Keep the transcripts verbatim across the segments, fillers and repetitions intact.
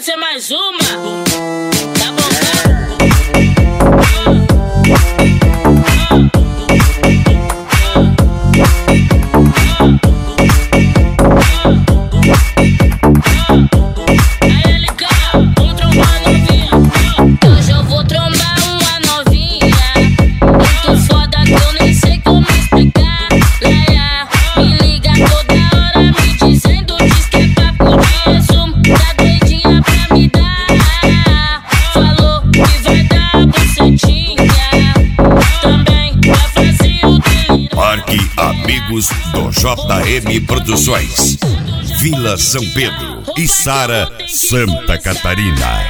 ser mais uma? Tá bom, aí ele quer, vamos trombar novinha. Hoje eu vou trombar uma novinha muito foda que eu nem sei como explicar. Leia, me liga toda hora me dizendo, diz que é papo de resumo, tá doidinha pra me dar. Falou que vai dar bucetinha, também vai fazer o delírio. Parque Amigos do J M Produções, Vila São Pedro e Sara, Santa Catarina.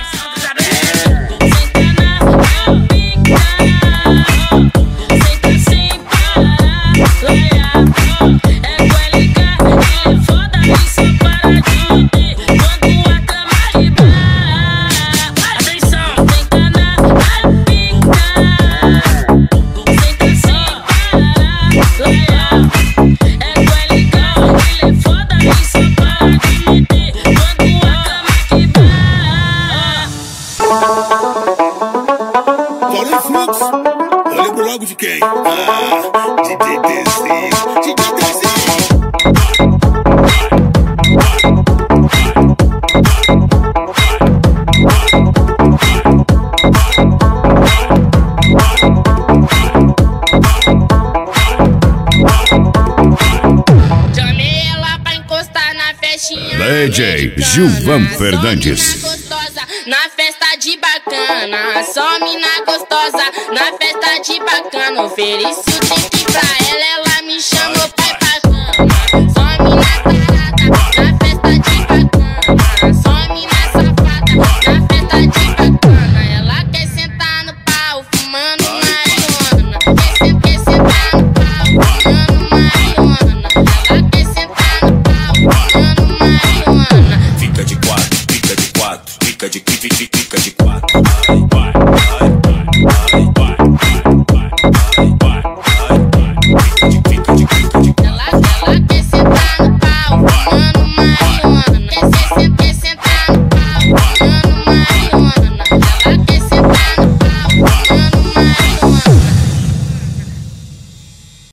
Eu lembro logo de quem? Ah, D J Dezinho, D J Dezinho. Chamei ela pra encostar na festinha. D J Gilvan Fernandes. Na festa de bacana, só mina gostosa. Na festa de bacana, ofereci o drink pra ela, ela me chamou pai pra